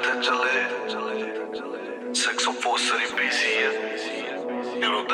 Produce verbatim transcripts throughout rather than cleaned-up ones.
ਜਿੱਥੇ ਚੱਲੇ six oh four Surrey P C ਹੈ you know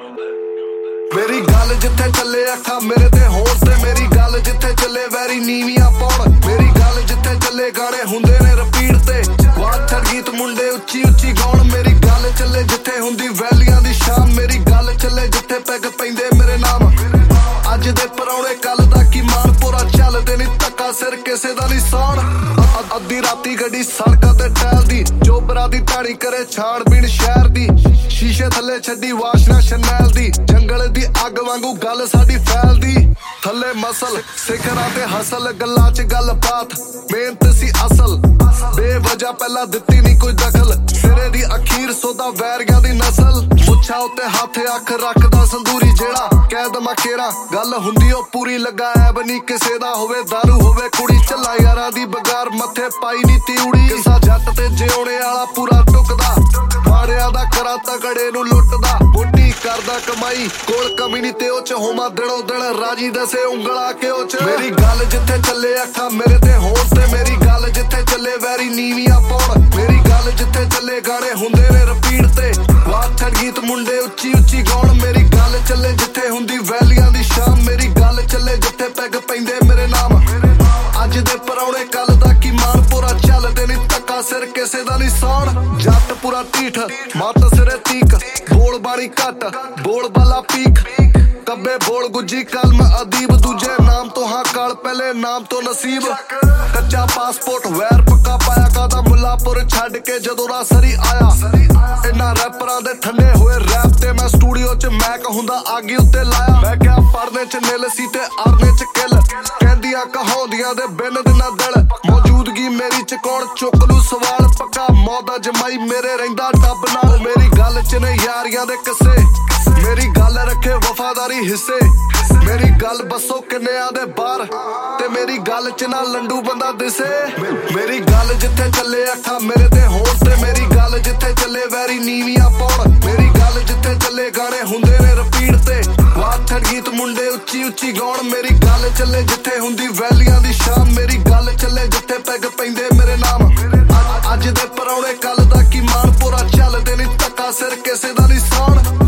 that ਮੇਰੀ ਗੱਲ ਜਿੱਥੇ ਚੱਲੇ ਅੱਖਾਂ ਮੇਰੇ ਤੇ ਹੋਣ ਤੇ ਮੇਰੀ ਗੱਲ ਜਿੱਥੇ ਚੱਲੇ ਵੈਰੀ ਨੀਵੀਆਂ ਪਾਉਣ ਮੇਰੀ ਗੱਲ ਜਿੱਥੇ ਚੱਲੇ ਗਾਣੇ ਹੁੰਦੇ ਨੇ ਰਿਪੀਟ ਤੇ ਵਾਥਰ ਗੀਤ ਮੁੰਡੇ ਉੱਚੀ ਉੱਚੀ ਗਾਉਣ ਮੇਰੀ ਗੱਲ ਚੱਲੇ ਜਿੱਥੇ ਹੁੰਦੀ ਵੈਲੀਆਂ ਦੀ ਸ਼ਾਮ ਮੇਰੀ ਗੱਲ ਚੱਲੇ ਜਿੱਥੇ ਪੈਗ ਪੈਂਦੇ ਮੇਰੇ ਨਾਮ ਅੱਜ ਦੇ ਪਰੌਣੇ ਕੱਲ ਦਾ ਕੀ ਮਾਨਪੁਰਾ ਚੱਲਦੇ ਨੀ ਧੱਕਾ ਸਿਰ ਕਿਸੇ ਦਾ ਨੀ ਸਾਣ ਅੱਧੀ ਰਾਤੀ ਗੱਡੀ ਸੜਕਾਂ ਤੇ ਟਹਿਲਦੀ ਚੋਬਰਾ ਦੀ ਢਾਣੀ ਕਰੇ ਛਾਣਬੀਣ ਸ਼ਹਿਰ ਦੀ ਸ਼ੀਸ਼ੇ ਥੱਲੇ ਛੱਡੀ ਵਾਸ਼ਨਾ ਸ਼ਨੈਲ ਦੀ ਜੰਗਲ ਦੀ ਅੱਗ ਵਾਂਗੂ ਗੱਲ ਸਾਡੀ ਫੈਲਦੀ ਥੱਲੇ ਮਸਲ ਸਿਖਰਾਂ ਤੇ ਹਸਲ ਗੱਲਾਂ 'ਚ ਗੱਲ ਬਾਤ ਮਿਹਨਤ ਸੀ ਅਸਲ ਬੇਵਜ੍ਹਾ ਪਹਿਲਾਂ ਦਿੱਤੀ ਨੀ ਕੋਈ ਦਖਲ ਸਿਰੇ ਦੀ ਅਖੀਰ ਸੋਦਾ ਵੈਰੀਆਂ ਦੀ ਨਸਲ ਮੁੱਛਾਂ ਉੱਤੇ ਹੱਥ ਅੱਖ ਰੱਖਦਾ ਸੰਦੂਰੀ ਜਿਹੜਾ ਕਹਿ ਦਮਾ ਕੇਰਾ ਗੱਲ ਹੁੰਦੀ ਉਹ ਪੂਰੀ ਲੱਗਾ ਐਬ ਨੀ ਕਿਸੇ ਦਾ ਹੋਵੇ ਦਾਰੂ ਹੋਵੇ ਕੁੜੀ ਚੱਲਾ ਯਾਰਾਂ ਦੀ ਬਗਾਰ ਮੱਥੇ ਪਾਈ ਨੀ ਤਿਉੜੀ ਕਿਸਾ ਜੱਟ ਤੇ ਜਿਉਣੇ ਵਾਲਾ ਪੂਰਾ ਟੁਕਦਾ ਮਾੜਿਆਂ ਦਾ ਕਰਾਂ ਤਗੜੇ ਨੂੰ ਲੁੱਟਦਾ ਮੋਟੀ ਕਰਦਾ ਕਮਾਈ ਕੋਲ ਕਮੀ ਨੀ ਤੇ ਉਹ ਚ ਹੋਵਾਂ ਦਿਨੋਂ ਦਿਨ ਰਾਜੀ ਦਸੇ ਉਂਗਲਾ ਕੇ ਉਹ ਚ ਮੇਰੀ ਗੱਲ ਜਿੱਥੇ ਚੱਲੇ ਅੱਖਾਂ ਮੇਰੇ ਤੇ ਹੋਣ ਤੇ ਮੇਰੀ ਗੱਲ ਜਿੱਥੇ ਚੱਲੇ ਵੈਰੀ ਨੀਵੀਆਂ ਪਾਉਣ ਮੇਰੀ ਗੱਲ ਜਿੱਥੇ ਚੱਲੇ ਗਾਣੇ ਹੁੰਦੇ ਨੇ ਰਿਪੀਟ ਤੇ ਵਾਥਰ ਗੀਤ ਮੁੰਡੇ ਉੱਚੀ ਉੱਚੀ ਗਾਉਣ ਮੇਰੀ ਗੱਲ ਚੱਲੇ ਜਿੱਥੇ ਹੁੰਦੀ ਵੈਲੀਆਂ ਦੀ ਸ਼ਾਮ ਮੇਰੀ ਗੱਲ ਚੱਲੇ ਜਿੱਥੇ ਪੈਗ ਪੈਂਦੇ ਮੇਰੇ ਨਾਮ ਅੱਜ ਦੇ ਪਰੌਣੇ ਕੱਲ ਦਾ ਕੀ ਮਾਨਪੁਰਾ ਚੱਲਦੇ ਨੀ ਧੱਕਾ ਸਿਰ ਕਿਸੇ ਦਾ ਨੀ ਸਾਣ ਜੱਟ ਪੂਰਾ ਢੀਠ ਮੱਤ ਸਿਰੇ ਤੀਕ ਬੋਲ ਬਾਣੀ ਘੱਟ ਬੋਲ ਬਾਲਾ ਪੀਕ ਕੱਬੇ ਬੋਲ ਗੁੱਜੀ ਕਲਮ ਅਦੀਬ ਦੂਜੇ ਨਾਮ ਤੋਂ ਹਾਂ ਕਾਲ ਪਹਿਲੇ ਨਾਮ ਤੋਂ ਨਸੀਬ ਕੱਚਾ ਪਾਸਪੋਰਟ ਵੈਰ ਪੱਕਾ ਪਾਇਆ ਕਾਦਾ ਮੁੱਲਾਪੁਰ ਛੱਡ ਕੇ ਜਦੋਂ ਦਾ ਸਰੀ ਆਇਆ ਇਹਨਾਂ ਰੈਪਰਾਂ ਦੇ ਠੰਡੇ ਹੋਏ ਰੈਪ ਤੇ ਮੈਂ ਸਟੂਡੀਓ 'ਚ ਮੈਕ ਹੁੰਦਾ ਆਗੀ ਉੱਤੇ ਲਾਇਆ ਮੈਂ ਕਿਹਾ ਪੜਨੇ 'ਚ ਨਿਲ ਸੀ ਤੇ ਅਰਨੇ 'ਚ ਕਿੱਲ ਕਹਿੰਦੀਆਂ ਕਹਾਉਂਦੀਆਂ ਦੇ ਬਿਨ ਦਿਨਾਂ ਦਿਲ ਮੌਜੂਦਗੀ ਮੇਰੀ 'ਚ ਕੌਣ ਚੁੱਕ ਲੂ ਸਵਾਲ ਪੱਕਾ ਮੌਦਾ ਜਮਾਈ ਮੇਰੇ ਰਹਿੰਦਾ ਡੱਬ ਨਾਲ ਮੇਰੀ ਗੱਲ 'ਚ ਨੇ ਯਾਰੀਆਂ ਦੇ ਕਿੱਸੇ ਮੇਰੀ ਗੱਲ ਰੱਖੇ ਵਫਾਦਾਰੀ ਹਿੱਸੇ ਮੇਰੀ ਗੱਲ ਬੱਸੋ ਕਿੰਨਿਆਂ ਦੇ ਬਾਹਰ ਤੇ ਮੇਰੀ ਗੱਲ 'ਚ ਨਾ ਲੰਡੂ ਬੰਦਾ ਦਿਸੇ ਮੇਰੀ ਗੱਲ ਜਿੱਥੇ ਚੱਲੇ ਅੱਖਾਂ ਮੇਰੇ ਤੇ ਹੋਣ ਤੇ ਮੇਰੀ ਗੱਲ ਜਿੱਥੇ ਚੱਲੇ ਵੈਰੀ ਨੀਵੀਆਂ ਪਾਉਣ ਮੇਰੀ ਗੱਲ ਜਿੱਥੇ ਚੱਲੇ ਗਾਣੇ ਹੁੰਦੇ ਨੇ ਰਿਪੀਟ ਤੇ ਵਾਥਰ ਗੀਤ ਮੁੰਡੇ ਉੱਚੀ ਉੱਚੀ ਗਾਉਣ ਮੇਰੀ ਗੱਲ ਚੱਲੇ ਜਿੱਥੇ ਹੁੰਦੀ ਵੈਲੀਆਂ ਦੀ ਸ਼ਾਮ ਮੇਰੀ ਗੱਲ ਚੱਲੇ ਜਿੱਥੇ ਪੈਗ ਪੈਂਦੇ ਮੇਰੇ ਨਾਮ ਅੱਜ ਦੇ ਪਰੌਣੇ ਕੱਲ ਦਾ ਕੀ ਮਾਨਪੁਰਾ ਚੱਲਦੇ ਨੀ ਧੱਕਾ ਸਿਰ ਕਿਸੇ ਦਾ ਨੀ ਸਾਣ